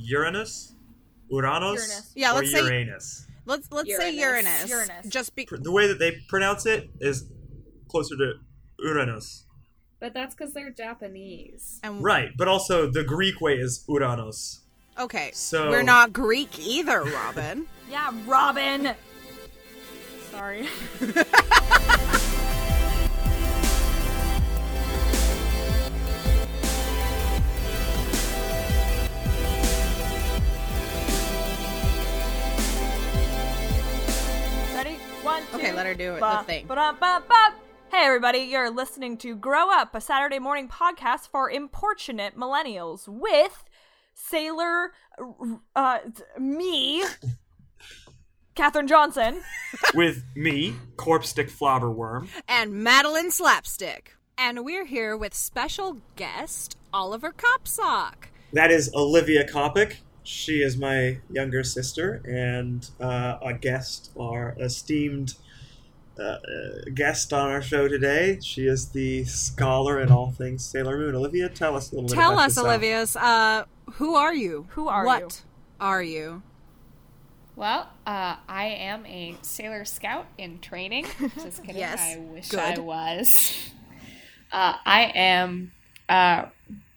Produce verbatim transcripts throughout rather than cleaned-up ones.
Uranus, Uranus, Uranus. Yeah, or let's say- Uranus. Let's let's Uranus. say Uranus. Uranus. Just be The way that they pronounce it is closer to Uranus. But that's because they're Japanese. and Right, but also the Greek way is Uranos. Okay, So- we're not Greek either, Robin. Yeah, Robin. Sorry. Ready? One, two. Okay, let her do it, the ba- thing. ba-dum, ba- ba. Hey everybody, you're listening to Grow Up, a Saturday morning podcast for importunate millennials with Sailor, uh, me, Katherine Johnson. With me, Corpse Stick Flobberworm. And Madeline Slapstick. And we're here with special guest Oliver Kopsock. That is Olivia Kopic. She is my younger sister, and uh, a guest, our esteemed uh, uh, guest on our show today. She is the scholar in all things Sailor Moon. Olivia, tell us a little bit Tell about us, yourself. Olivia's, uh, who are you? Who are what you? are you? Well, uh, I am a Sailor Scout in training. Just kidding. Yes, I wish good. I was. Uh, I am uh,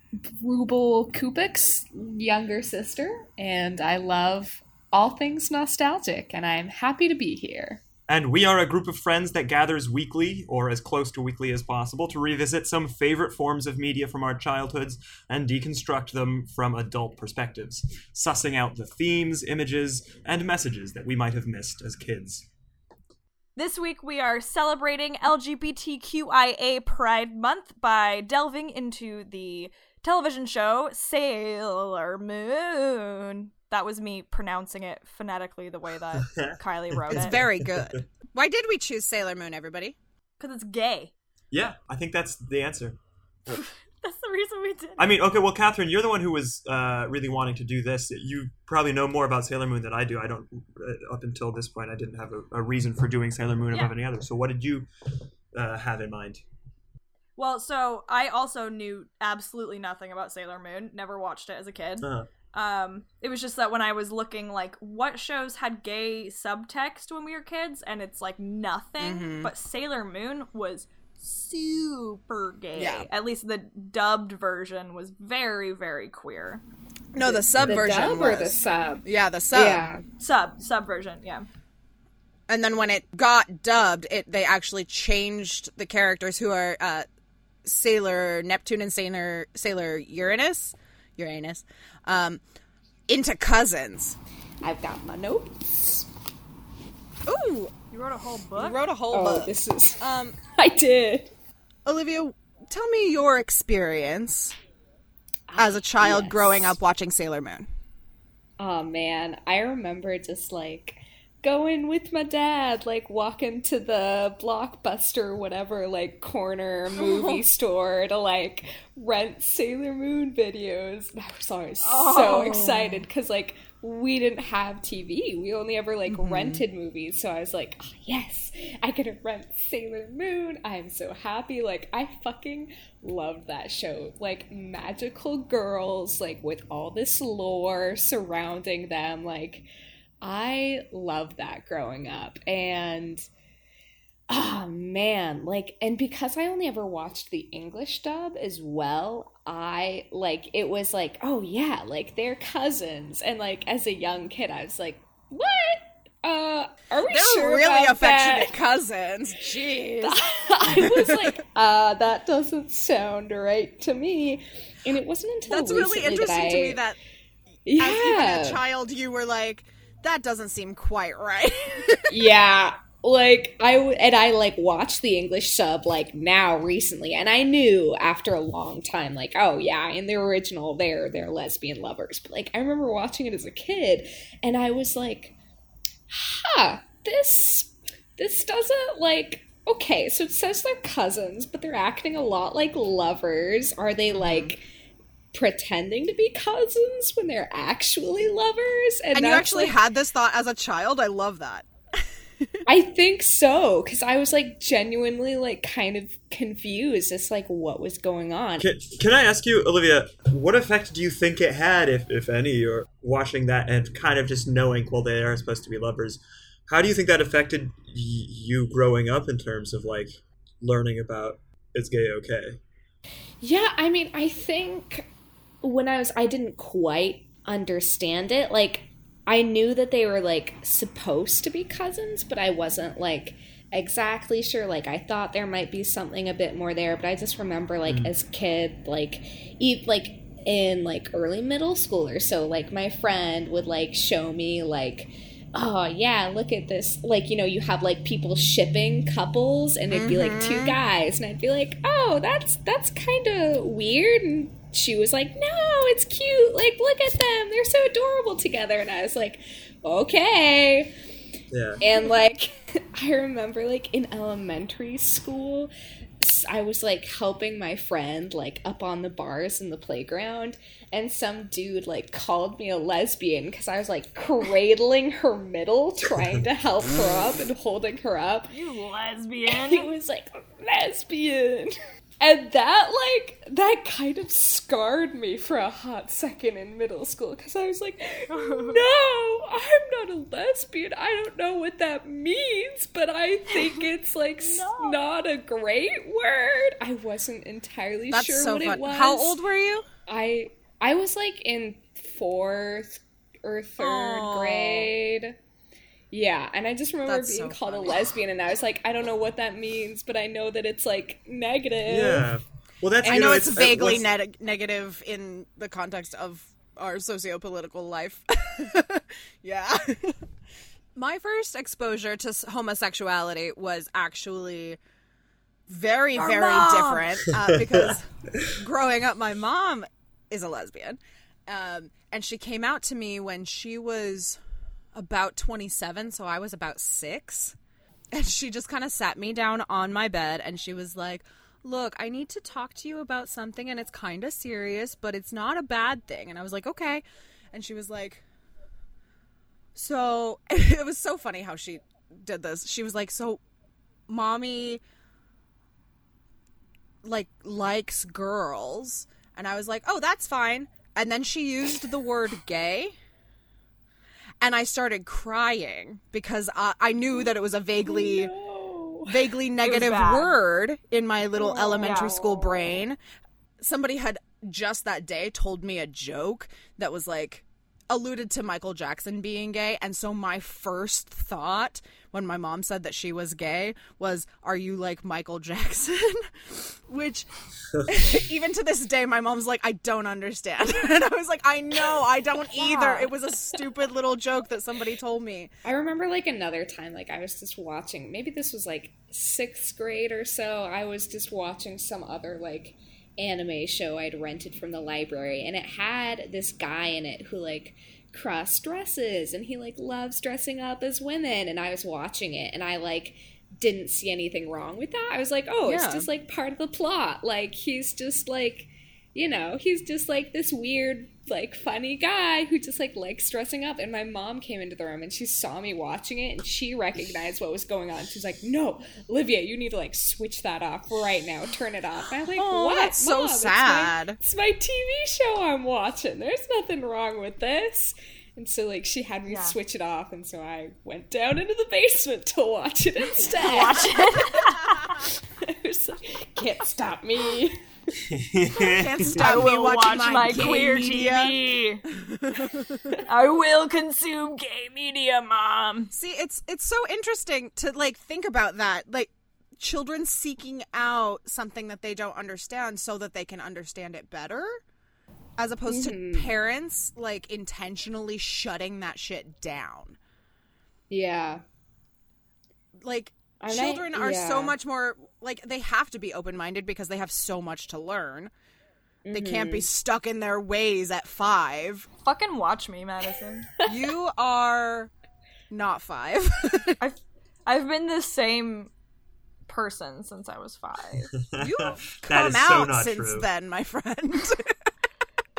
Rubel Kupik's younger sister, and I love all things nostalgic, and I'm happy to be here. And we are a group of friends that gathers weekly, or as close to weekly as possible, to revisit some favorite forms of media from our childhoods and deconstruct them from adult perspectives, sussing out the themes, images, and messages that we might have missed as kids. This week we are celebrating L G B T Q I A Pride Month by delving into the television show Sailor Moon. That was me pronouncing it phonetically the way that Kylie wrote It's it. very good. Why did we choose Sailor Moon, everybody? Because it's gay. Yeah, I think that's the answer. That's the reason we did it. I mean, okay, well, Catherine, you're the one who was uh, really wanting to do this. You probably know more about Sailor Moon than I do. I don't, uh, up until this point, I didn't have a, a reason for doing Sailor Moon Yeah. above any other. So what did you uh, have in mind? Well, so I also knew absolutely nothing about Sailor Moon. Never watched it as a kid. Uh, Um, it was just that when I was looking, like, what shows had gay subtext when we were kids, and it's, like, nothing, Mhm. but Sailor Moon was super gay. Yeah. At least the dubbed version was very, very queer. No, the sub the version dub was. or the sub? Yeah, the sub. Yeah. Sub, sub version, yeah. And then when it got dubbed, it they actually changed the characters who are uh, Sailor Neptune and Sailor Sailor Uranus, Uranus, um, into cousins. I've got my notes. Ooh, You wrote a whole you book? wrote a whole Oh, book. this is... Um, I did. Olivia, tell me your experience as a child Yes. growing up watching Sailor Moon. Oh man, I remember just like going with my dad, like walking to the Blockbuster or whatever, like corner movie store to like rent Sailor Moon videos. And I was always so Oh. excited because like we didn't have T V. We only ever like Mm-hmm. rented movies. So I was like, oh, yes, I get to rent Sailor Moon. I'm so happy. Like I fucking loved that show. Like magical girls, like with all this lore surrounding them. Like I loved that growing up. And oh man, like, and because I only ever watched the English dub as well, I like it was like, oh yeah, like they're cousins. And like as a young kid, I was like, what? Uh, are we They're sure really about affectionate that? cousins. Jeez. I was like, uh, that doesn't sound right to me. And it wasn't until That's really recently interesting that to I, me that yeah. as even a child you were like, that doesn't seem quite right. Yeah, like I w- and I like watched the English sub like now recently, and I knew after a long time, like, oh yeah, in the original they're they're lesbian lovers. But like I remember watching it as a kid, and I was like, huh, this this doesn't like. Okay, so it says they're cousins, but they're acting a lot like lovers. Are they like pretending to be cousins when they're actually lovers? And you that's, actually like, had this thought as a child? I love that. I think so, because I was like genuinely like kind of confused as like what was going on. Can, can I ask you, Olivia, what effect do you think it had, if, if any, or watching that and kind of just knowing, well, they are supposed to be lovers, how do you think that affected y- you growing up in terms of like learning about is gay okay? Yeah, I mean, I think when I was, I didn't quite understand it. Like, I knew that they were, like, supposed to be cousins, but I wasn't, like, exactly sure. Like, I thought there might be something a bit more there, but I just remember, like, mm. as a kid, like, e- like, in, like, early middle school or so, like, my friend would, like, show me, like, oh, yeah, look at this. Like, you know, you have, like, people shipping couples, and it'd be, like, two guys, and I'd be like, oh, that's, that's kind of weird, and she was like, no, it's cute. Like, look at them. They're so adorable together. And I was like, okay. Yeah. And, like, I remember, like, in elementary school, I was, like, helping my friend, like, up on the bars in the playground. And some dude, like, called me a lesbian because I was, like, cradling her middle, trying to help her up and holding her up. You lesbian. And he was like, lesbian. And that, like, that kind of scarred me for a hot second in middle school, because I was like, no, I'm not a lesbian. I don't know what that means, but I think it's, like, no. not a great word. I wasn't entirely That's sure so what fun. it was. How old were you? I I was, like, in fourth or third Aww. grade. Yeah, and I just remember That's being so called funny. a lesbian, and I was like, I don't know what that means, but I know that it's, like, negative. Yeah. Well, that's, I you know, know it's, it's vaguely uh, ne- negative in the context of our socio-political life. Yeah. My first exposure to homosexuality was actually very, Our very mom. different uh, because growing up, my mom is a lesbian, um, and she came out to me when she was about twenty-seven, so I was about six, and she just kind of sat me down on my bed, and she was like, look, I need to talk to you about something, and it's kind of serious, but it's not a bad thing. And I was like, okay. And she was like, so it was so funny how she did this. She was like, so mommy like likes girls. And I was like, oh, that's fine. And then she used the word gay. And I started crying because I, I knew that it was a vaguely, oh, no. vaguely negative word in my little oh, elementary yeah. school brain. Somebody had just that day told me a joke that was like, alluded to Michael Jackson being gay. And so my first thought when my mom said that she was gay was, are you like Michael Jackson? Which even to this day, my mom's like, I don't understand. And I was like, I know, I don't either. It was a stupid little joke that somebody told me. I remember like another time, like I was just watching, maybe this was like sixth grade or so. I was just watching some other like anime show I'd rented from the library, and it had this guy in it who like cross dresses, and he like loves dressing up as women, and I was watching it and I like didn't see anything wrong with that. I was like, oh, yeah. It's just like part of the plot. Like he's just like, you know, he's just like this weird like funny guy who just like likes dressing up. And my mom came into the room and she saw me watching it and she recognized what was going on. She's like, no, Olivia, you need to like switch that off right now, turn it off. And I'm like, oh, what? That's so Mom, sad. It's my, it's my T V show I'm watching, there's nothing wrong with this. And so like she had me yeah. switch it off, and so I went down into the basement to watch it instead. Watch it. I was like, can't stop me. Can't stop I will me watch my, my gay queer media. T V. I will consume gay media, Mom. See, it's it's so interesting to like think about that, like children seeking out something that they don't understand so that they can understand it better, as opposed mm-hmm. to parents like intentionally shutting that shit down. Yeah, like. And Children I, are yeah. so much more, like, they have to be open-minded because they have so much to learn. Mm-hmm. They can't be stuck in their ways at five. Fucking watch me, Madison. You are not five. I've, I've been the same person since I was five. You've come out so since true. then, my friend.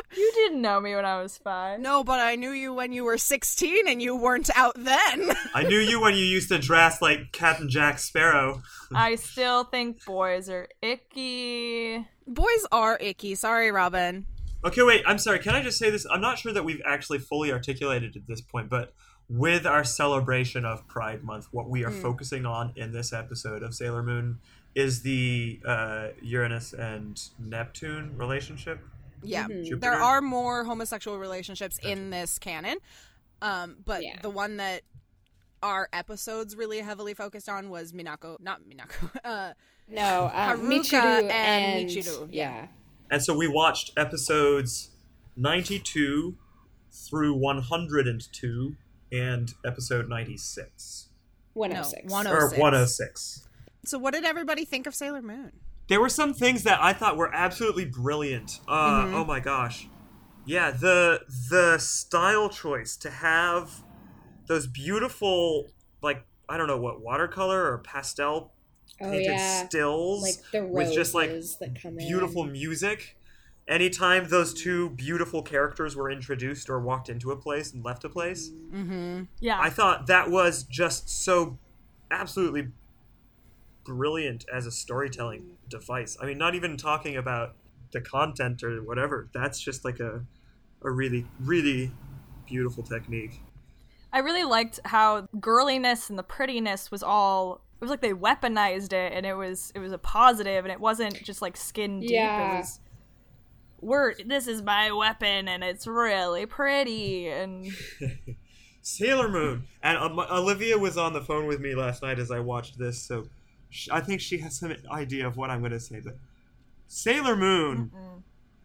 You didn't know me when I was five. No, but I knew you when you were sixteen and you weren't out then. I knew you when you used to dress like Captain Jack Sparrow. I still think boys are icky. Boys are icky. Sorry, Robin. Okay, wait, I'm sorry. Can I just say this? I'm not sure that we've actually fully articulated at this point, but with our celebration of Pride Month, what we are mm. focusing on in this episode of Sailor Moon is the uh, Uranus and Neptune relationship. Yeah, mm-hmm. There are more homosexual relationships gotcha. in this canon, um, but yeah. the one that our episodes really heavily focused on was Minako, not Minako, uh, no, um, Haruka Michiru and, and Michiru. Yeah. And so we watched episodes ninety-two through one hundred two and episode ninety-six. one oh six. No, one oh six. Or one oh six. So what did everybody think of Sailor Moon? There were some things that I thought were absolutely brilliant. Uh, mm-hmm. Oh my gosh. Yeah, the the style choice to have those beautiful, like, I don't know what, watercolor or pastel oh, painted yeah. stills like the with just like that come beautiful in. music. Anytime those two beautiful characters were introduced or walked into a place and left a place, mm-hmm. yeah, I thought that was just so absolutely brilliant as a storytelling device. I mean, not even talking about the content or whatever. That's just like a a really, really beautiful technique. I really liked how girliness and the prettiness was all, it was like they weaponized it, and it was it was a positive, and it wasn't just like skin deep. Yeah. It was, we're, this is my weapon, and it's really pretty, and... Sailor Moon! And um, Olivia was on the phone with me last night as I watched this, so she, I think she has some idea of what I'm going to say, but Sailor Moon Mm-mm.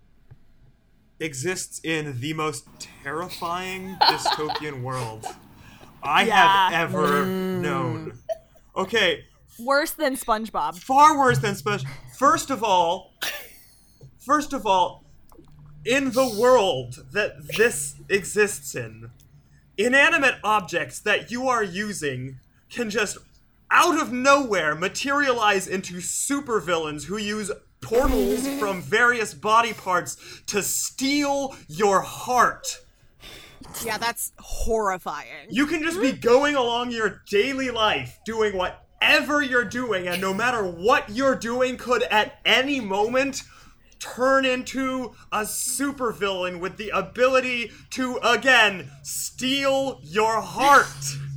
exists in the most terrifying dystopian world I yeah. have ever mm. known. Okay. Worse than SpongeBob. Far worse than SpongeBob. First of all, first of all, in the world that this exists in, inanimate objects that you are using can just out of nowhere materialize into supervillains who use portals from various body parts to steal your heart. Yeah, that's horrifying. You can just be going along your daily life doing whatever you're doing, and no matter what you're doing could at any moment turn into a supervillain with the ability to, again, steal your heart.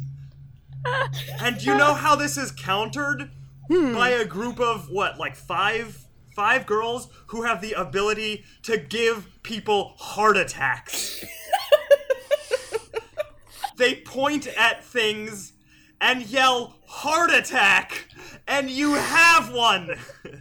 And you know how this is countered? Hmm. By a group of, what, like five five girls who have the ability to give people heart attacks. They point at things and yell, "Heart attack!" And you have one!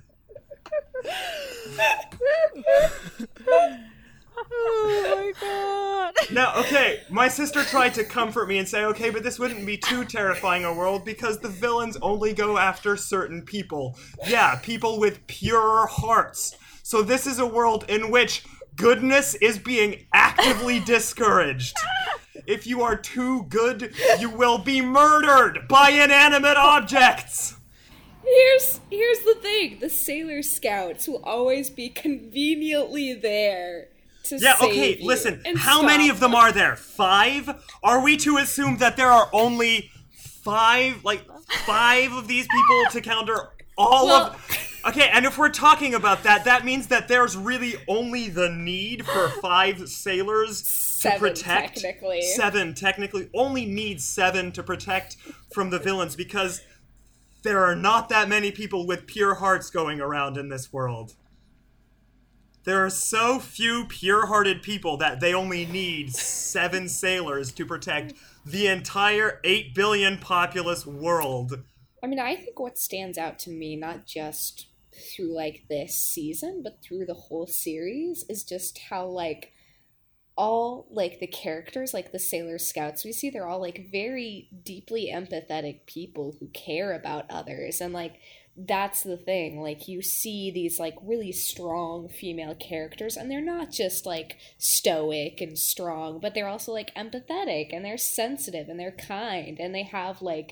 Oh my god. Now, okay, my sister tried to comfort me and say, okay, but this wouldn't be too terrifying a world because the villains only go after certain people. Yeah, people with pure hearts. So this is a world in which goodness is being actively discouraged. If you are too good, you will be murdered by inanimate objects. Here's here's the thing. The Sailor Scouts will always be conveniently there to yeah, save okay, you listen. and How stop many of them them. are there? Five? Are we to assume that there are only five, like, five of these people to counter all well, of... Okay, and if we're talking about that, that means that there's really only the need for five sailors seven, to protect... technically. Seven, technically. Only need seven to protect from the villains, because there are not that many people with pure hearts going around in this world. There are so few pure-hearted people that they only need seven sailors to protect the entire eight billion populous world. I mean, I think what stands out to me, not just through, like, this season, but through the whole series, is just how, like, all, like, the characters, like the Sailor Scouts we see, they're all, like, very deeply empathetic people who care about others, and, like, that's the thing. Like, you see these, like, really strong female characters, and they're not just, like, stoic and strong, but they're also, like, empathetic, and they're sensitive, and they're kind, and they have, like,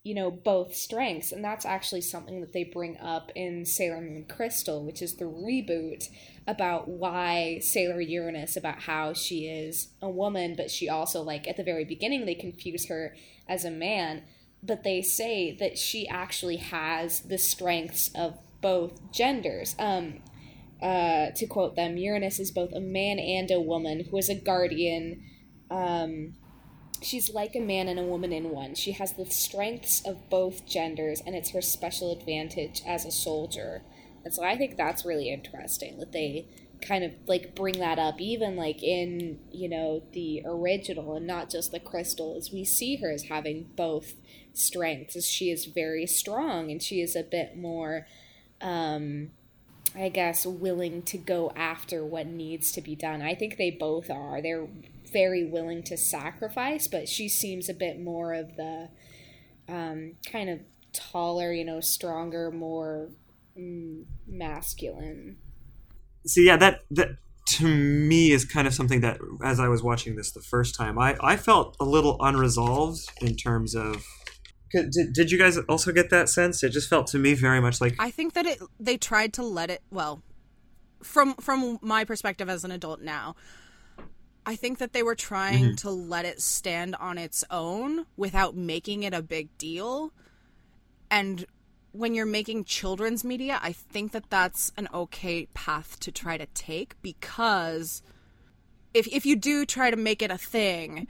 you know, both strengths. And that's actually something that they bring up in Sailor Moon Crystal, which is the reboot, about why Sailor Uranus, about how she is a woman, but she also, like, at the very beginning, they confuse her as a man, but they say that she actually has the strengths of both genders. Um, uh, to quote them, Uranus is both a man and a woman who is a guardian. Um, she's like a man and a woman in one. She has the strengths of both genders, and it's her special advantage as a soldier. And so I think that's really interesting that they kind of, like, bring that up, even, like, in, you know, the original and not just the Crystal, as we see her as having both strengths, as she is very strong and she is a bit more, um, I guess, willing to go after what needs to be done. I think they both are. They're very willing to sacrifice, but she seems a bit more of the um, kind of taller, you know, stronger, more mm, masculine. See, yeah, that that to me is kind of something that, as I was watching this the first time, I, I felt a little unresolved in terms of. Did, did you guys also get that sense? It just felt to me very much like. I think that it they tried to let it, well, from from my perspective as an adult now, I think that they were trying mm-hmm. to let it stand on its own without making it a big deal. And when you're making children's media, I think that that's an okay path to try to take, because if if you do try to make it a thing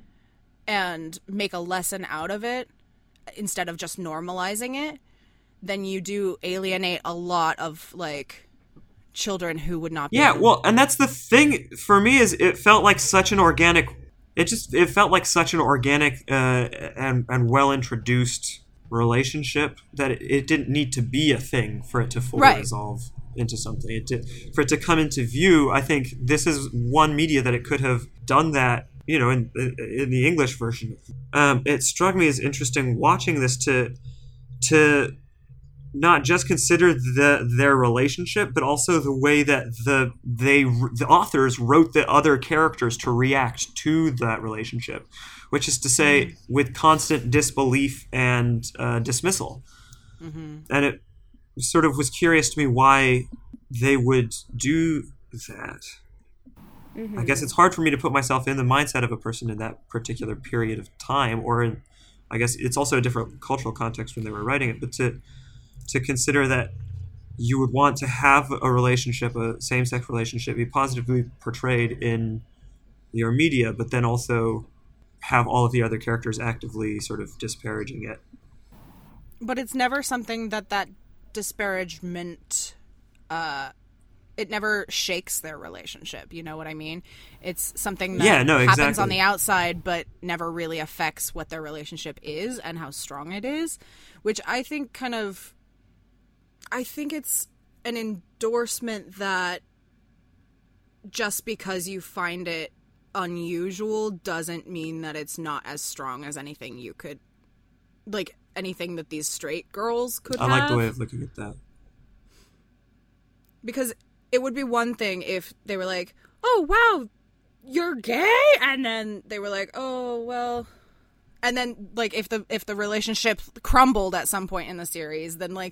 and make a lesson out of it, instead of just normalizing it, then you do alienate a lot of, like, children who would not be. Yeah, well, and that's the thing for me, is it felt like such an organic, it just, it felt like such an organic uh, and, and well-introduced relationship that it, it didn't need to be a thing for it to fully right. resolve into something. It did, for it to come into view, I think this is one media that it could have done that, you know, in in the English version. Um, it struck me as interesting watching this to to not just consider the their relationship, but also the way that the they the authors wrote the other characters to react to that relationship, which is to say, mm-hmm. with constant disbelief and uh, dismissal. Mm-hmm. And it sort of was curious to me why they would do that. Mm-hmm. I guess it's hard for me to put myself in the mindset of a person in that particular period of time, or in, I guess it's also a different cultural context when they were writing it, but to to consider that you would want to have a relationship, a same-sex relationship, be positively portrayed in your media, but then also have all of the other characters actively sort of disparaging it. But it's never something that that disparagement, uh, it never shakes their relationship. You know what I mean? It's something that yeah, no, happens exactly. on the outside, but never really affects what their relationship is and how strong it is, which I think kind of, I think it's an endorsement that just because you find it unusual doesn't mean that it's not as strong as anything you could, like, anything that these straight girls could I have. like the way of looking at that. Because it would be one thing if they were like, oh, wow, you're gay? And then they were like, oh, well... And then, like, if the if the relationship crumbled at some point in the series, then, like,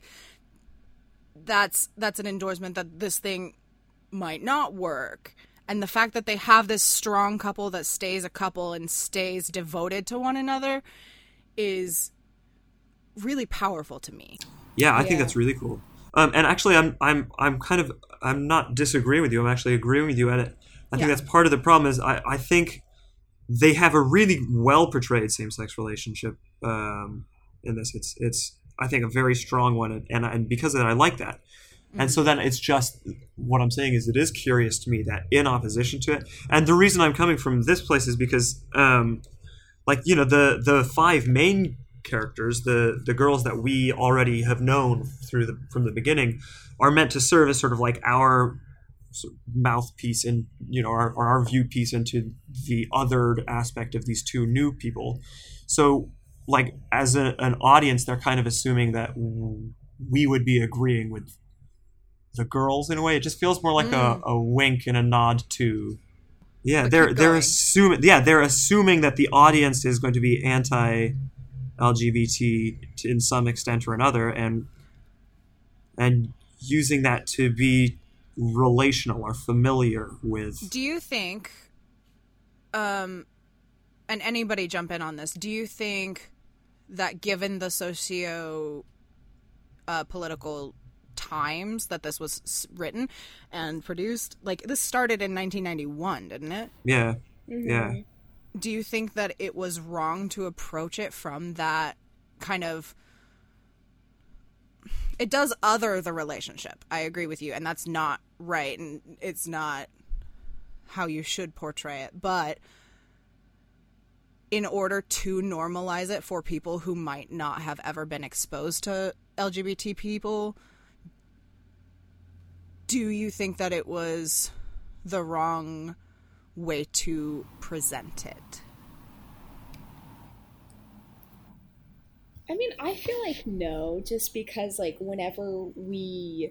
that's that's an endorsement that this thing might not work. And the fact that they have this strong couple that stays a couple and stays devoted to one another is really powerful to me. Yeah, I yeah. think that's really cool. Um, and actually, I'm I'm I'm kind of I'm not disagreeing with you. I'm actually agreeing with you. And it, I think Yeah. that's part of the problem. Is I, I think they have a really well portrayed same sex relationship um, in this. It's it's I think a very strong one, and and, and because of that, I like that. Mm-hmm. And so then it's just what I'm saying is it is curious to me that in opposition to it, and the reason I'm coming from this place is because um, like you know the the five main characters, the the girls that we already have known through the from the beginning, are meant to serve as sort of like our sort of mouthpiece and you know our our view piece into the othered aspect of these two new people. So like as a, an audience, they're kind of assuming that we would be agreeing with the girls in a way. It just feels more like mm. a, a wink and a nod to yeah but they're they're assuming yeah they're assuming that the audience is going to be anti L G B T in some extent or another, and and using that to be relational or familiar with. Do you think, um, and anybody jump in on this, do you think that given the socio uh, political times that this was written and produced, like this started in nineteen ninety-one, didn't it? Yeah. Mm-hmm. Yeah. Do you think that it was wrong to approach it from that kind of, it does other the relationship. I agree with you, and that's not right, and it's not how you should portray it, but in order to normalize it for people who might not have ever been exposed to L G B T people, do you think that it was the wrong way to present it? I mean, I feel like no, just because, like, whenever we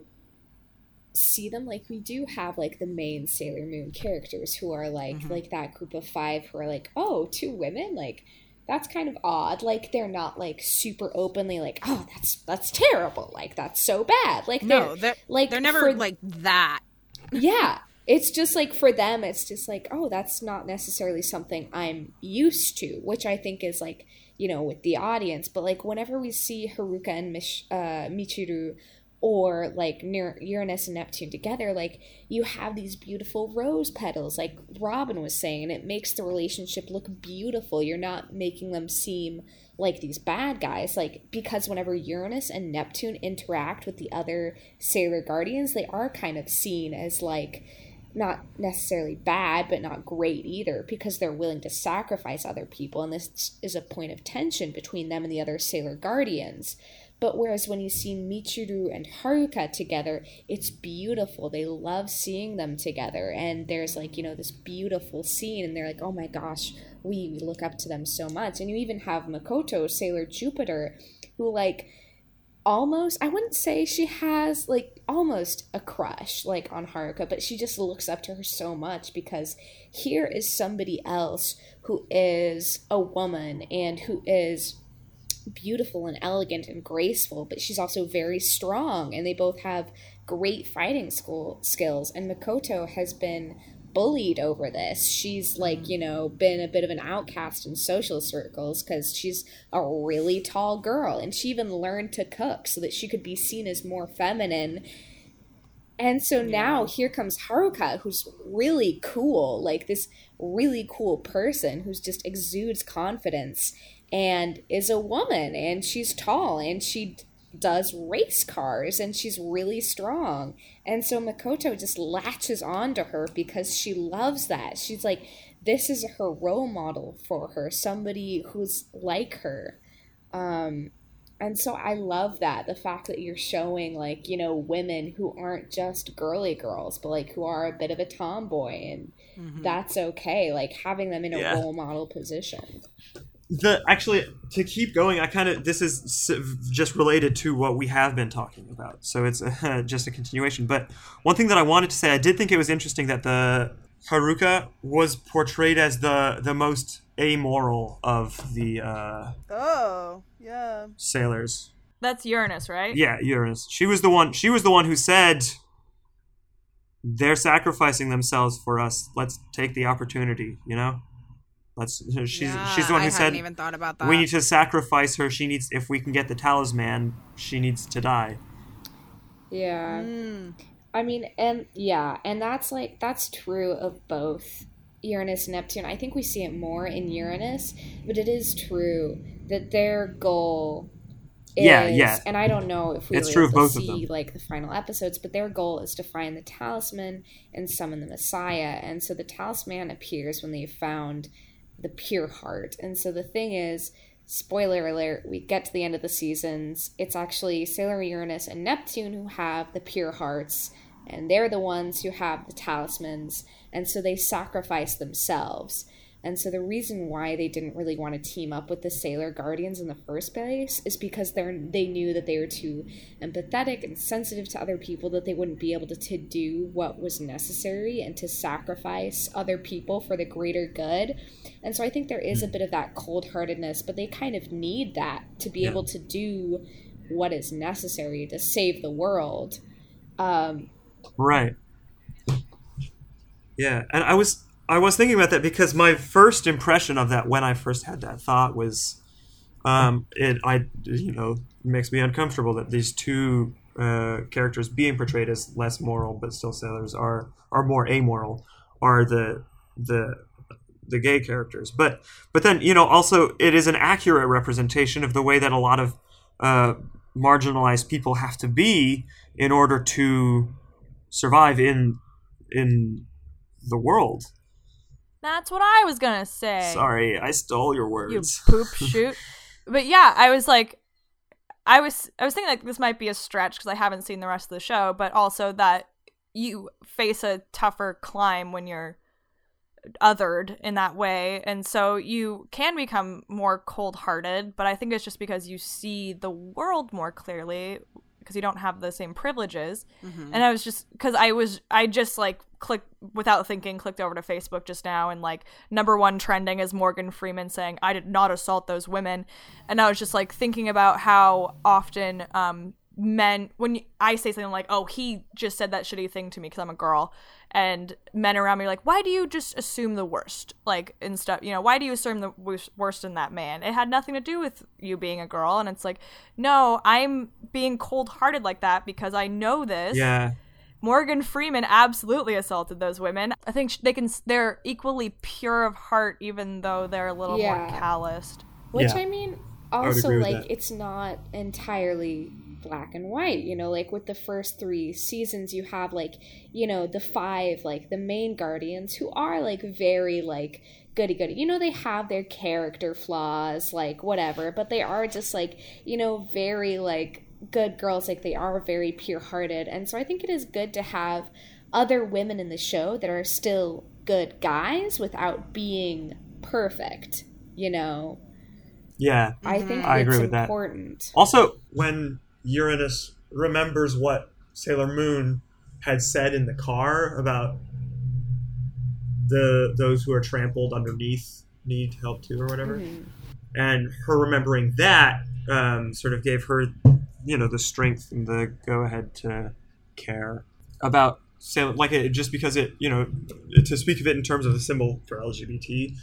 see them, like, we do have, like, the main Sailor Moon characters who are, like, mm-hmm. like, that group of five who are, like, oh, two women? Like, that's kind of odd. Like, they're not, like, super openly, like, oh, that's that's terrible. Like, that's so bad. Like, they're, no, they're, like, they're never, for, like, that. Yeah. It's just, like, for them, it's just, like, oh, that's not necessarily something I'm used to, which I think is, like, you know, with the audience. But, like, whenever we see Haruka and Mich- uh, Michiru or, like, Uranus and Neptune together, like, you have these beautiful rose petals, like Robin was saying, and it makes the relationship look beautiful. You're not making them seem like these bad guys, like, because whenever Uranus and Neptune interact with the other Sailor Guardians, they are kind of seen as, like, not necessarily bad, but not great either, because they're willing to sacrifice other people, and this is a point of tension between them and the other Sailor Guardians. But whereas when you see Michiru and Haruka together, it's beautiful. They love seeing them together, and there's, like, you know, this beautiful scene, and they're like, oh my gosh, we look up to them so much. And you even have Makoto, Sailor Jupiter, who, like, almost, I wouldn't say she has, like, almost a crush, like, on Haruka, but she just looks up to her so much, because here is somebody else who is a woman and who is beautiful and elegant and graceful, but she's also very strong, and they both have great fighting school skills. And Makoto has been bullied over this. She's, like, you know, been a bit of an outcast in social circles because she's a really tall girl, and she even learned to cook so that she could be seen as more feminine. And so now here comes Haruka, who's really cool, like this really cool person who's just exudes confidence and is a woman, and she's tall, and she does race cars, and she's really strong. And so Makoto just latches on to her because she loves that. She's like, this is her role model for her, somebody who's like her. Um, and so I love that, the fact that you're showing, like, you know, women who aren't just girly girls, but, like, who are a bit of a tomboy, and mm-hmm. that's okay, like, having them in a yeah. role model position. The actually, to keep going, I kind of, this is just related to what we have been talking about, so it's uh, just a continuation. But one thing that I wanted to say, I did think it was interesting that the Haruka was portrayed as the the most amoral of the uh, oh yeah sailors. That's Uranus, right? Yeah, Uranus. She was the one. She was the one who said, "They're sacrificing themselves for us. Let's take the opportunity." You know. Let's. She's yeah, she's the one who I said, hadn't even thought about that. "We need to sacrifice her. She needs. If we can get the talisman, she needs to die." Yeah, mm. I mean, and yeah, and that's like that's true of both Uranus and Neptune. I think we see it more in Uranus, but it is true that their goal is, yeah, yeah, and I don't know if we it's were true able of both to see of them. like the final episodes, but their goal is to find the talisman and summon the Messiah. And so the talisman appears when they've found the pure heart. And so the thing is, spoiler alert, we get to the end of the seasons, it's actually Sailor Uranus and Neptune who have the pure hearts, and they're the ones who have the talismans, and so they sacrifice themselves. And so the reason why they didn't really want to team up with the Sailor Guardians in the first place is because they're they knew that they were too empathetic and sensitive to other people, that they wouldn't be able to, to do what was necessary and to sacrifice other people for the greater good. And so I think there is a bit of that cold-heartedness, but they kind of need that to be Yeah. able to do what is necessary to save the world. Um, Right. Yeah, and I was I was thinking about that because my first impression of that when I first had that thought was, um, it I you know makes me uncomfortable that these two uh, characters being portrayed as less moral but still sailors are are more amoral are the the the gay characters. But but then you know also it is an accurate representation of the way that a lot of uh, marginalized people have to be in order to survive in in the world. That's what I was gonna say. Sorry, I stole your You words. poop shoot. But yeah, I was like, I was I was thinking like this might be a stretch because I haven't seen the rest of the show, but also that you face a tougher climb when you're othered in that way, and so you can become more cold-hearted, but I think it's just because you see the world more clearly because you don't have the same privileges. Mm-hmm. And I was just because I was I just like clicked without thinking clicked over to Facebook just now, and like number one trending is Morgan Freeman saying I did not assault those women, and I was just like thinking about how often um men, when I say something like, oh, he just said that shitty thing to me because I'm a girl, and men around me are like, why do you just assume the worst, like, and stuff, you know, why do you assume the worst in that man? It had nothing to do with you being a girl. And it's like, no, I'm being cold-hearted like that because I know this. Yeah. Morgan Freeman absolutely assaulted those women. I think they can, they're equally pure of heart even though they're a little Yeah. more calloused. Which, Yeah. I mean, I would also, agree with like, that. it's not entirely black and white, you know, like with the first three seasons you have like, you know, the five, like the main guardians who are like very like goody goody, you know, they have their character flaws, like whatever, but they are just like, you know, very like good girls, like they are very pure hearted. And so I think it is good to have other women in the show that are still good guys without being perfect, you know. Yeah. I think I it's agree with that. important. Also, when Uranus remembers what Sailor Moon had said in the car about the those who are trampled underneath need help too or whatever, Mm-hmm. and her remembering that um, sort of gave her, you know, the strength and the go ahead to care about Sailor, like it just because it, you know, to speak of it in terms of a symbol for L G B T,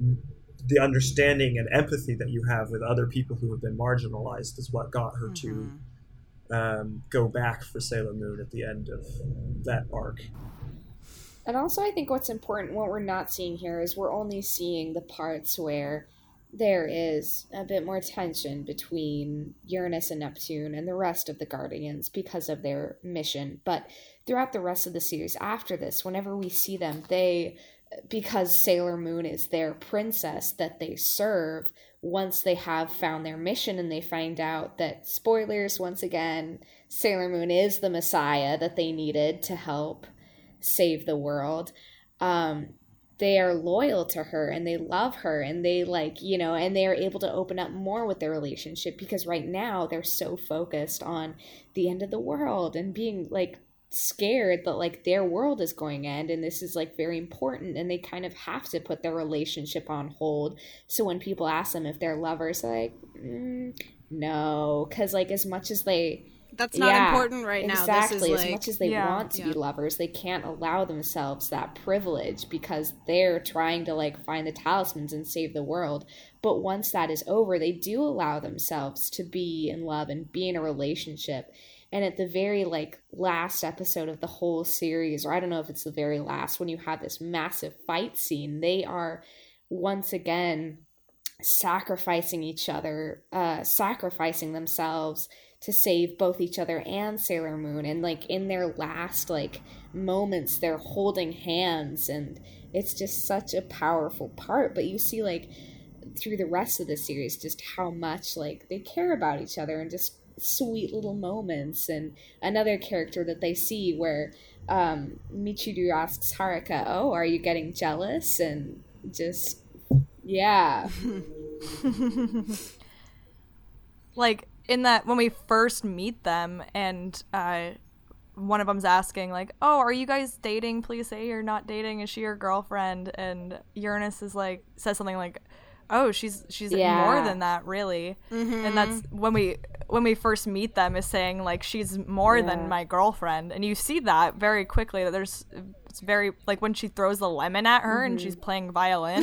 the understanding and empathy that you have with other people who have been marginalized is what got her Mm-hmm. to um, go back for Sailor Moon at the end of that arc. And also, I think what's important, what we're not seeing here, is we're only seeing the parts where there is a bit more tension between Uranus and Neptune and the rest of the Guardians because of their mission. But throughout the rest of the series after this, whenever we see them, they, because Sailor Moon is their princess that they serve, once they have found their mission and they find out that, spoilers once again, Sailor Moon is the Messiah that they needed to help save the world, um, they are loyal to her and they love her and they like, you know, and they are able to open up more with their relationship because right now they're so focused on the end of the world and being like scared that like their world is going to end and this is like very important and they kind of have to put their relationship on hold. So when people ask them if they're lovers, they're like, mm, no, because like as much as they That's not Yeah, important right now. Exactly. This is as like, much as they Yeah. want to Yeah. be lovers, they can't allow themselves that privilege because they're trying to like find the talismans and save the world. But once that is over, they do allow themselves to be in love and be in a relationship. And at the very like last episode of the whole series, or I don't know if it's the very last, when you have this massive fight scene, they are once again sacrificing each other, uh, sacrificing themselves to save both each other and Sailor Moon. And like in their last like moments, they're holding hands and it's just such a powerful part. But you see like through the rest of the series just how much like they care about each other and just sweet little moments. And another character that they see where um, Michiru asks Haruka, oh, are you getting jealous? And just, yeah. Like in that when we first meet them and uh one of them's asking, like, oh, are you guys dating? Please say you're not dating. Is she your girlfriend? And Uranus is like, says something like, oh, she's she's Yeah. more than that, really. Mm-hmm. And that's when we when we first meet them, is saying, like, she's more Yeah. than my girlfriend. And you see that very quickly, that there's, it's very, like, when she throws the lemon at her and she's playing violin.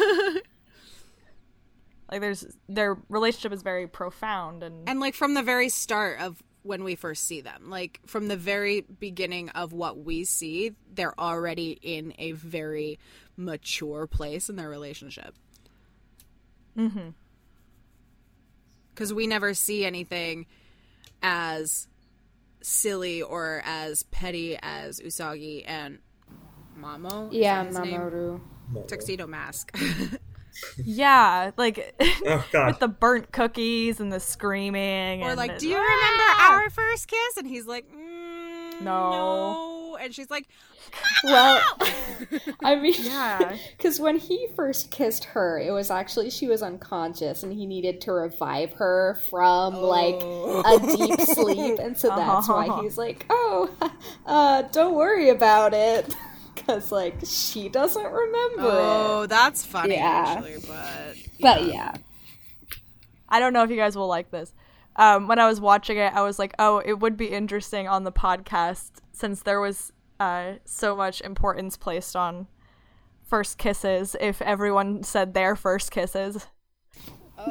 Like, there's, their relationship is very profound. And, And like from the very start of when we first see them, like from the very beginning of what we see, they're already in a very mature place in their relationship. mm-hmm. Because we never see anything as silly or as petty as Usagi and Mamo. Is Yeah, that his name? Mamoru. Tuxedo Mask. Yeah, like, Oh, God. with the burnt cookies and the screaming. Or and like, the- do you Ah! remember our first kiss? And he's like, mm, No. no. And she's like, Well, I mean, Yeah. because when he first kissed her, it was actually, she was unconscious and he needed to revive her from like a deep sleep. And so that's why he's like, oh, uh, don't worry about it. Because like she doesn't remember oh, it. that's funny, Yeah. actually. But, But yeah. I don't know if you guys will like this. Um, when I was watching it, I was like, oh, it would be interesting on the podcast, since there was uh, so much importance placed on first kisses, if everyone said their first kisses. No.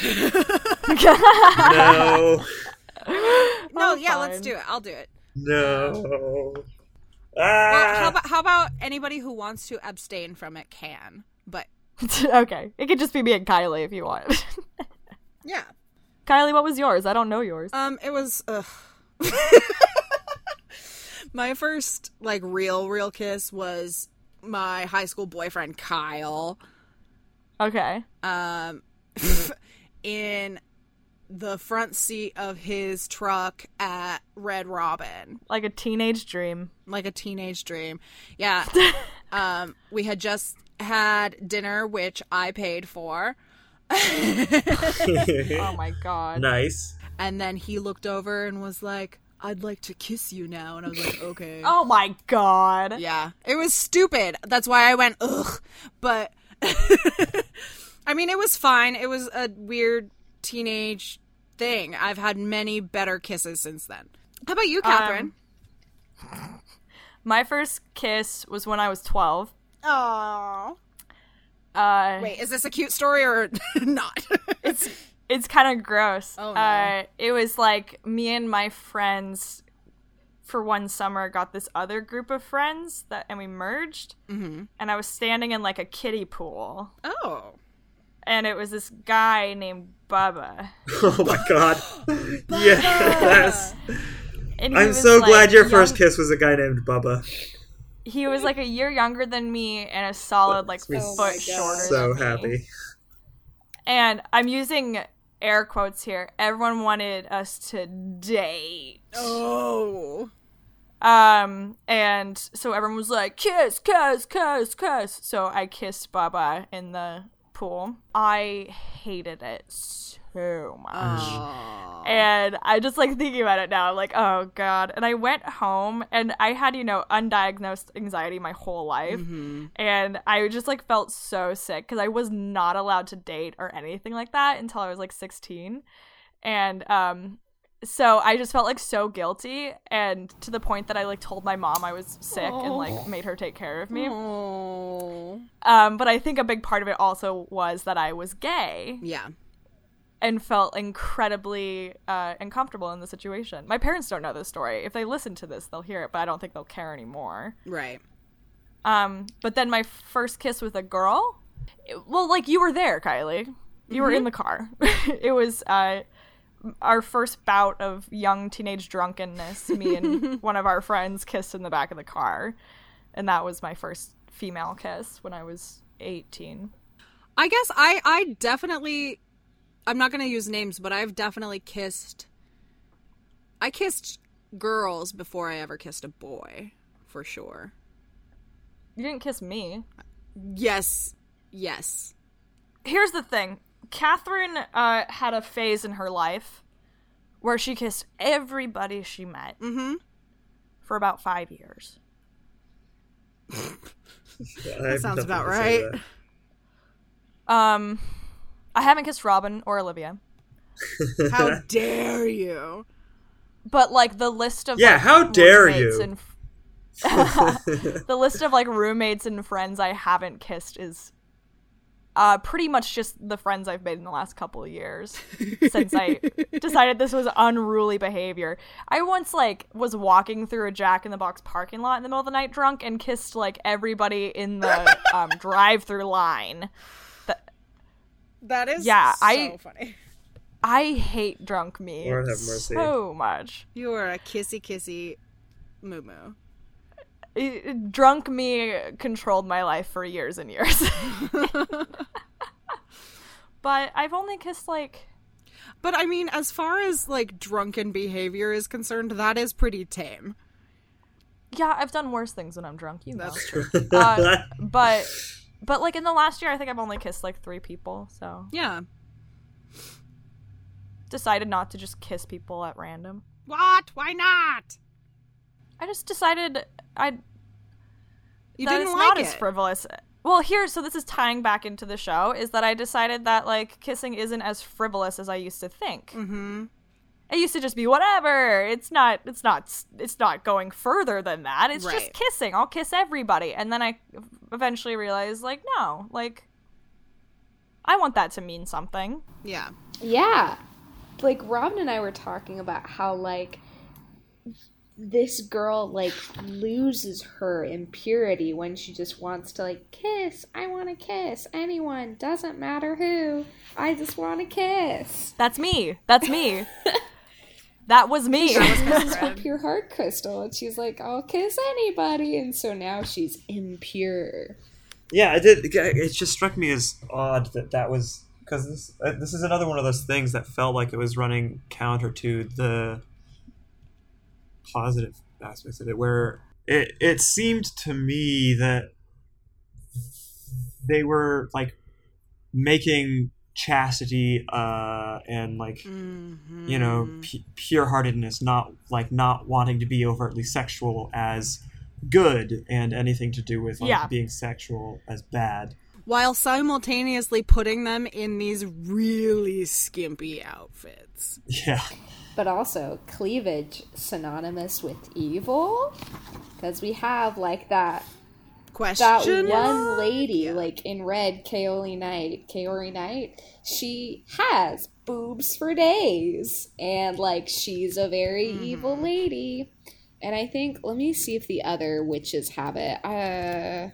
no, Oh, yeah, let's fine. do it. I'll do it. No. Well, how Ah. about, how about anybody who wants to abstain from it can? But Okay, it could just be me and Kylie if you want. yeah, Kylie, what was yours? I don't know yours. um, it was ugh. My first like real, real kiss was my high school boyfriend Kyle. Okay. Um, in the front seat of his truck at Red Robin, Like a teenage dream. like a teenage dream. Yeah. um, we had just had dinner, which I paid for. Oh my god. Nice. And then he looked over and was like, I'd like to kiss you now. And I was like, okay. Oh my god. Yeah. It was stupid. That's why I went, ugh. But, I mean, it was fine. It was a weird teenage thing. I've had many better kisses since then. How about you, Catherine? Um, My first kiss was when I was twelve. Oh. Uh, Wait, is this a cute story or not? it's it's kind of gross. Oh, no. Uh, it was like me and my friends for one summer got this other group of friends that, and we merged. Mm-hmm. And I was standing in like a kiddie pool, Oh. and it was this guy named Bubba. Oh my god. Yes. And he I'm was, so like, glad your young- first kiss was a guy named Bubba. He was like a year younger than me and a solid like Makes me Oh my foot God. shorter So than me. happy. And I'm using air quotes here. Everyone wanted us to date. Oh. Um, and so everyone was like, kiss, kiss, kiss, kiss. So I kissed Baba in the pool. I hated it so much. Oh. And I just like thinking about it now, I'm like, oh god. And I went home and I had, you know, undiagnosed anxiety my whole life. Mm-hmm. And I just like felt so sick because I was not allowed to date or anything like that until I was like sixteen. And um so I just felt like so guilty, and to the point that I like told my mom I was sick and like made her take care of me. Oh. Um but I think a big part of it also was that I was gay Yeah. and felt incredibly uh, uncomfortable in the situation. My parents don't know this story. If they listen to this, they'll hear it, but I don't think they'll care anymore. Right. Um, but then my first kiss with a girl, it- well, like you were there, Kylie. You were in the car. It was uh, our first bout of young teenage drunkenness. Me and one of our friends kissed in the back of the car, and that was my first female kiss when I was eighteen. I guess I, I definitely, I'm not going to use names, but I've definitely kissed, I kissed girls before I ever kissed a boy, for sure. You didn't kiss me. Yes. Yes. Here's the thing. Catherine uh, had a phase in her life where she kissed everybody she met. Mm-hmm. for about five years. That sounds about right. Um, I haven't kissed Robin or Olivia. How dare you? But like the list of yeah, like, how dare roommates you? and f- the list of like roommates and friends I haven't kissed is uh pretty much just the friends I've made in the last couple of years since I decided this was unruly behavior. I once like was walking through a Jack in the Box parking lot in the middle of the night drunk and kissed like everybody in the um drive-through line. That, that is yeah, so I, funny. I hate drunk me Lord have mercy. so much. You are a kissy kissy moo moo. It, drunk me controlled my life for years and years. But I've only kissed like... But I mean, as far as like drunken behavior is concerned, that is pretty tame. Yeah, I've done worse things when I'm drunk, you know. That's true. Uh, but, but like in the last year, I think I've only kissed like three people, so... Yeah. Decided not to just kiss people at random. What? Why not? I just decided I'd... You that didn't it's like not it. as frivolous. Well, here, so this is tying back into the show, is that I decided that, like, kissing isn't as frivolous as I used to think. Mm-hmm. It used to just be whatever. It's not, it's not, it's not going further than that. It's Right. just kissing. I'll kiss everybody. And then I eventually realized, like, no, like, I want that to mean something. Yeah. Yeah. Like, Robin and I were talking about how, like, this girl, like, loses her impurity when she just wants to, like, kiss. I want to kiss anyone. Doesn't matter who. I just want to kiss. That's me. That's me. That was me. This is her pure heart crystal. And she's like, I'll kiss anybody. And so now she's impure. Yeah, it did. It just struck me as odd that that was because this uh, this is another one of those things that felt like it was running counter to the positive aspects of it, where it it seemed to me that they were like making chastity uh and like Mm-hmm. you know pu- pure-heartedness, not like not wanting to be overtly sexual, as good, and anything to do with like, Yeah. being sexual as bad. While simultaneously putting them in these really skimpy outfits. Yeah. But also, cleavage synonymous with evil? Because we have, like, that Question? that one lady, like, in red, Kaori Knight, Kaori Knight, she has boobs for days. And, like, she's a very Mm-hmm. evil lady. And I think, let me see if the other witches have it. Uh,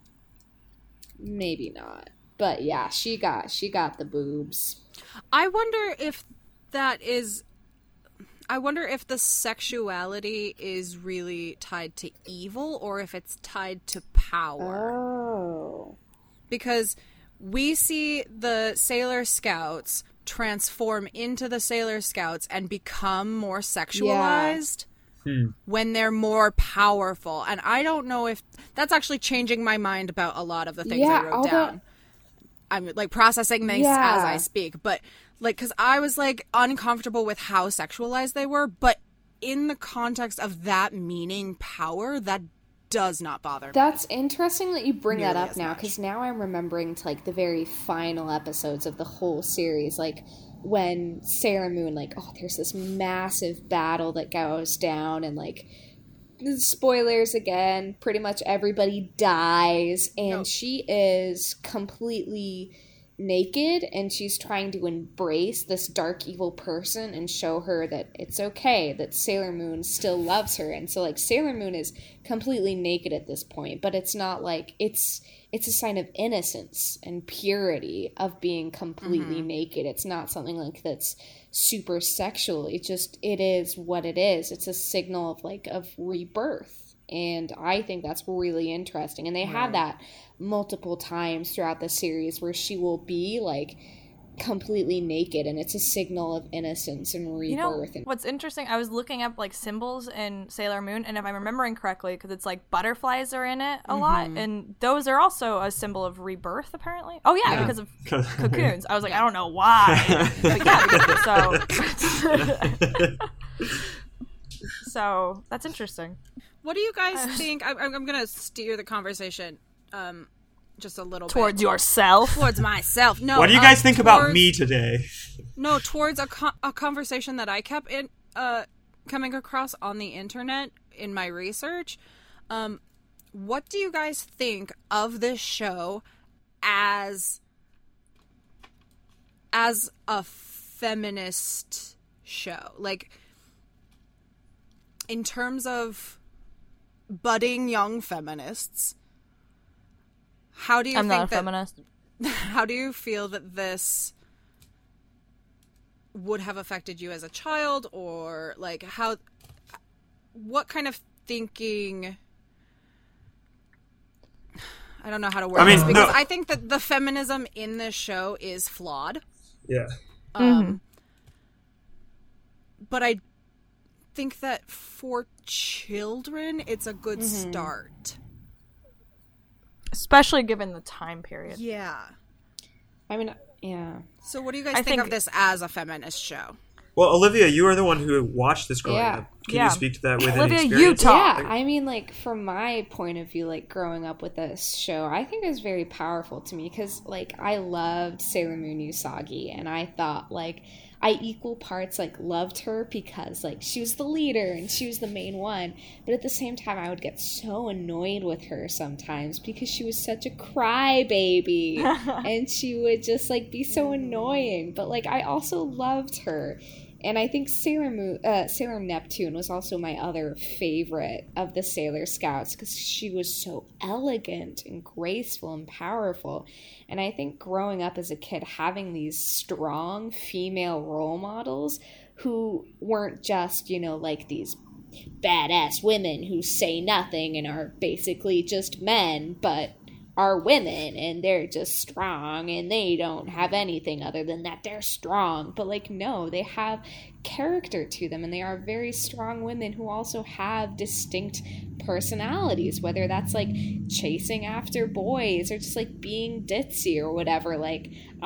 maybe not. But yeah, she got, she got the boobs. I wonder if that is... I wonder if the sexuality is really tied to evil or if it's tied to power. Oh. Because we see the Sailor Scouts transform into the Sailor Scouts and become more sexualized Hmm. when they're more powerful. And I don't know if that's actually changing my mind about a lot of the things Yeah, I wrote although- down. I'm like processing things Yeah. as I speak, but like, because I was like uncomfortable with how sexualized they were, but in the context of that meaning power, that does not bother me. That's interesting that you bring that Nearly up as now, much. because now I'm remembering to like the very final episodes of the whole series, like when Sailor Moon, like, oh, there's this massive battle that goes down, and like, spoilers again, pretty much everybody dies, and Nope. she is completely naked, and she's trying to embrace this dark evil person and show her that it's okay, that Sailor Moon still loves her. And so like Sailor Moon is completely naked at this point, but it's not like it's it's a sign of innocence and purity of being completely Mm-hmm. naked. It's not something like that's super sexual. It just it is what it is. It's a signal of like of rebirth. And I think that's really interesting. And they Right. have that multiple times throughout the series where she will be like completely naked, and it's a signal of innocence and rebirth. You know, and what's interesting, I was looking up, like, symbols in Sailor Moon, and if I'm remembering correctly, because it's, like, butterflies are in it a lot, and those are also a symbol of rebirth, apparently. Oh, yeah, Yeah. because of cocoons. I was like, I don't know why. But yeah, because, so... so, that's interesting. What do you guys think? I, I'm going to steer the conversation um, just a little Towards bit. yourself? Towards myself. No. What do you um, guys think about towards- me today? No, towards a, co- a conversation that I kept in, uh, coming across on the internet in my research. Um, what do you guys think of this show as as a feminist show? Like, in terms of budding young feminists, how do you I'm think not a that, feminist. how do you feel that this would have affected you as a child, or like how, what kind of thinking, I don't know how to word I mean, this, because no. I think that the feminism in this show is flawed. Yeah. Um, but I think that for children, it's a good start. Especially given the time period. Yeah. I mean, yeah. So what do you guys I think, think- of this as a feminist show? Well, Olivia, you are the one who watched this growing Yeah. up. Can Yeah. you speak to that with Olivia, any you experience? talk. Yeah, I mean, like, from my point of view, like, growing up with this show, I think it was very powerful to me because, like, I loved Sailor Moon Usagi, and I thought, like, I equal parts, like, loved her because, like, she was the leader and she was the main one, but at the same time, I would get so annoyed with her sometimes because she was such a crybaby, and she would just, like, be so annoying, but, like, I also loved her. And I think Sailor Moon, uh, Sailor Neptune was also my other favorite of the Sailor Scouts because she was so elegant and graceful and powerful. And I think growing up as a kid, having these strong female role models who weren't just, you know, like these badass women who say nothing and are basically just men, but are women and they're just strong and they don't have anything other than that they're strong. But like, no, they have character to them and they are very strong women who also have distinct personalities, whether that's like chasing after boys or just like being ditzy or whatever. Like,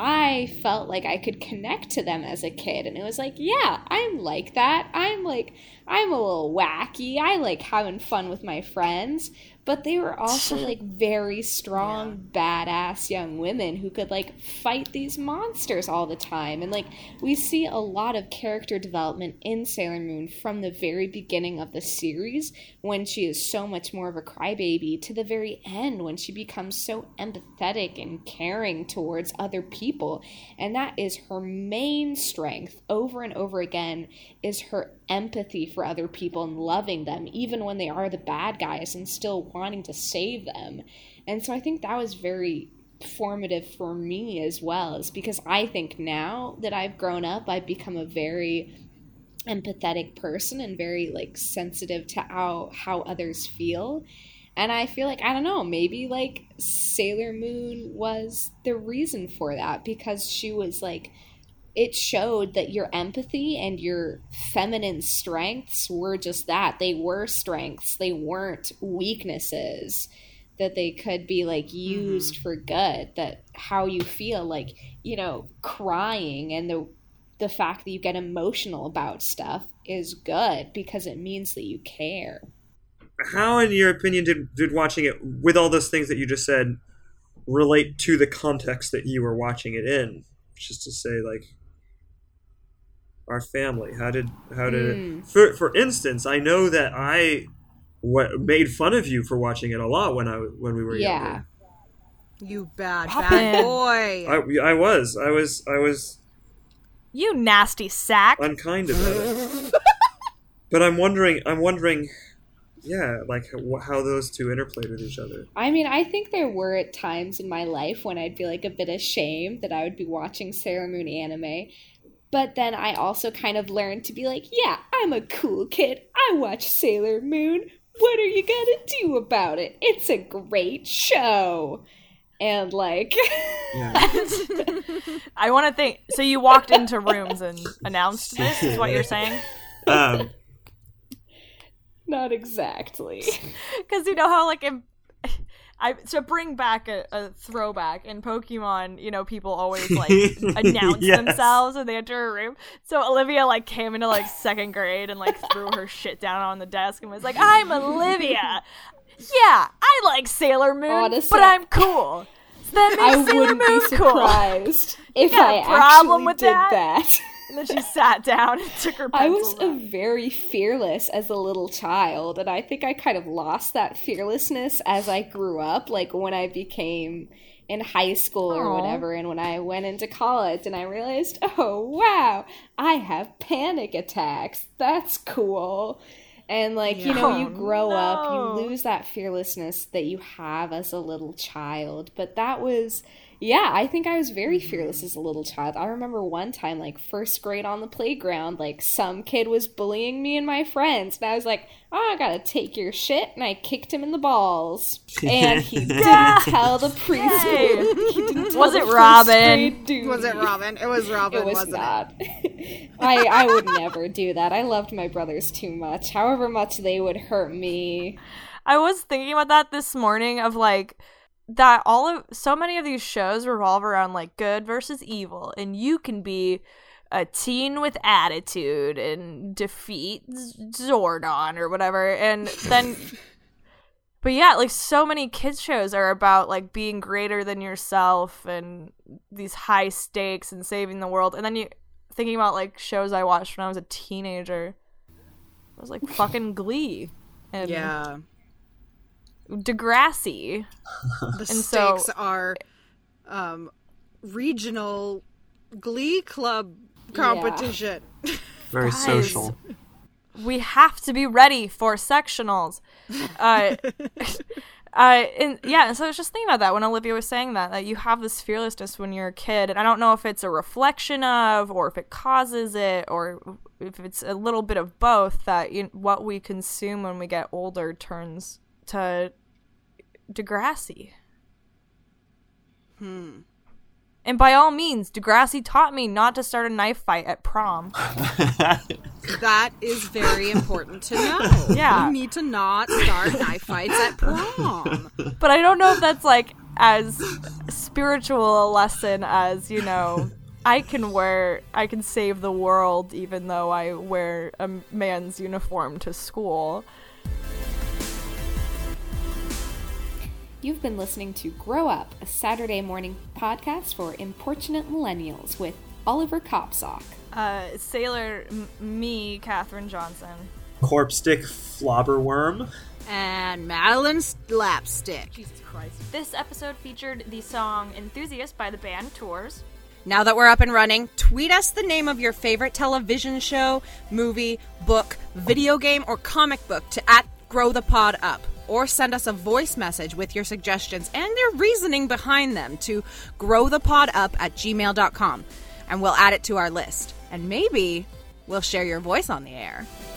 I felt like I could connect to them as a kid, and it was like, yeah, I'm like that. I'm like, I'm a little wacky. I like having fun with my friends. But they were also like very strong, yeah. badass young women who could like fight these monsters all the time. And like, we see a lot of character development in Sailor Moon from the very beginning of the series when she is so much more of a crybaby to the very end when she becomes so empathetic and caring towards other people. And that is her main strength over and over again, is her empathy for other people and loving them even when they are the bad guys and still wanting to save them. And so I think that was very formative for me as well, is because I think now that I've grown up, I've become a very empathetic person and very like sensitive to how how others feel. And I feel like, I don't know, maybe like Sailor Moon was the reason for that, because she was like, it showed that your empathy and your feminine strengths were just that. They were strengths. They weren't weaknesses, that they could be like used mm-hmm. for good. That how you feel, like, you know, crying and the the fact that you get emotional about stuff is good because it means that you care. How, in your opinion, did, did watching it, with all those things that you just said, relate to the context that you were watching it in? Just to say, like, our family. How did how did mm. it, for for instance, I know that I what, made fun of you for watching it a lot when I when we were yeah. younger. You bad bad boy. I I was I was I was. You nasty sack. Unkind about it. But I'm wondering I'm wondering. Yeah, like how those two interplayed with each other. I mean, I think there were at times in my life when I'd be like a bit ashamed that I would be watching Sailor Moon anime. But then I also kind of learned to be like, yeah, I'm a cool kid. I watch Sailor Moon. What are you gonna do about it? It's a great show. And like... Yeah. I want to think... So you walked into rooms and announced this, is what you're saying? Um... Not exactly. Because you know how, like, in, I to bring back a, a throwback in Pokemon, you know, people always like announce Yes. themselves when they enter a room. So Olivia like came into like second grade and like threw her shit down on the desk and was like, "I'm Olivia. Yeah, I like Sailor Moon, Honestly, but I'm cool." So that I makes Sailor wouldn't Moon be cool. surprised if got I a problem actually with did that? that. And then she sat down and took her I pencils was a out. very fearless as a little child, and I think I kind of lost that fearlessness as I grew up, like when I became in high school or Aw. whatever, and when I went into college and I realized, oh wow, I have panic attacks. That's cool. And like, you know, you Oh, grow up, no. you lose that fearlessness that you have as a little child. But that was yeah, I think I was very fearless as a little child. I remember one time, like, first grade on the playground, like, some kid was bullying me and my friends. And I was like, oh, I gotta take your shit. And I kicked him in the balls. And he didn't tell the preschool. He didn't tell Was the it first Robin? grade dude. Was it Robin? It was Robin, It was wasn't not. I, I would never do that. I loved my brothers too much. However much they would hurt me. I was thinking about that this morning of like that all of so many of these shows revolve around like good versus evil, and you can be a teen with attitude and defeat Zordon or whatever, and then but yeah, like so many kids shows are about like being greater than yourself and these high stakes and saving the world. And then you thinking about like shows I watched when I was a teenager, it was like fucking Glee and Yeah. Degrassi. The And so- stakes are um, regional Glee Club competition. Very Guys. social. We have to be ready for sectionals. Uh, uh, and yeah, so I was just thinking about that when Olivia was saying that, that you have this fearlessness when you're a kid. And I don't know if it's a reflection of, or if it causes it, or if it's a little bit of both, that you, what we consume when we get older turns to Degrassi. Hmm. And by all means, Degrassi taught me not to start a knife fight at prom. That is very important to know. Yeah. You need to not start knife fights at prom. But I don't know if that's like as spiritual a lesson as, you know, I can wear, I can save the world even though I wear a man's uniform to school. You've been listening to Grow Up, a Saturday morning podcast for importunate millennials with Oliver Kopsock. Uh, Sailor m- me, Katherine Johnson. Corpse stick flobberworm. And Madeline Slapstick. Jesus Christ. This episode featured the song Enthusiast by the band Tours. Now that we're up and running, tweet us the name of your favorite television show, movie, book, video game, or comic book to at Grow the Pod Up. Or send us a voice message with your suggestions and their reasoning behind them to growthepodup at gmail dot com. And we'll add it to our list. And maybe we'll share your voice on the air.